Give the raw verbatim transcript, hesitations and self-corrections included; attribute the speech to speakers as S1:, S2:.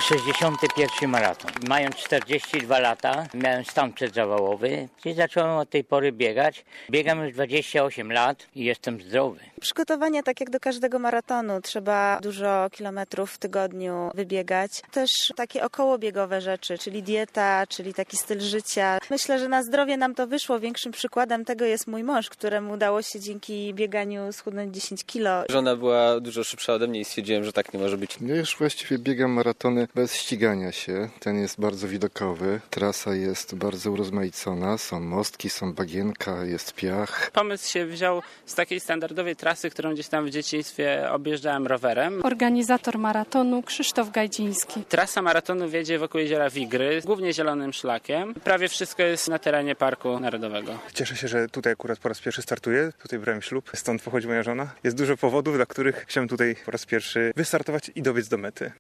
S1: sześćdziesiąty pierwszy maraton. Mając czterdzieści dwa lata, miałem stan przedzawałowy i zacząłem od tej pory biegać. Biegam już dwadzieścia osiem lat i jestem zdrowy.
S2: Przygotowania tak jak do każdego maratonu. Trzeba dużo kilometrów w tygodniu wybiegać. Też takie okołobiegowe rzeczy, czyli dieta, czyli taki styl życia. Myślę, że na zdrowie nam to wyszło. Większym przykładem tego jest mój mąż, któremu udało się dzięki bieganiu schudnąć dziesięć kilo.
S3: Żona była dużo szybsza ode mnie i stwierdziłem, że tak nie może być.
S4: Ja już właściwie biegam maratony bez ścigania się. Ten jest bardzo widokowy. Trasa jest bardzo urozmaicona. Są mostki, są bagienka, jest piach.
S5: Pomysł się wziął z takiej standardowej trasy, którą gdzieś tam w dzieciństwie objeżdżałem rowerem.
S6: Organizator maratonu Krzysztof Gajdziński.
S5: Trasa maratonu wiedzie wokół jeziora Wigry, głównie zielonym szlakiem. Prawie wszystko jest na terenie Parku Narodowego.
S7: Cieszę się, że tutaj akurat po raz pierwszy startuję. Tutaj brałem ślub, stąd pochodzi moja żona. Jest dużo powodów, dla których chciałem tutaj po raz pierwszy wystartować i dobiec do mety.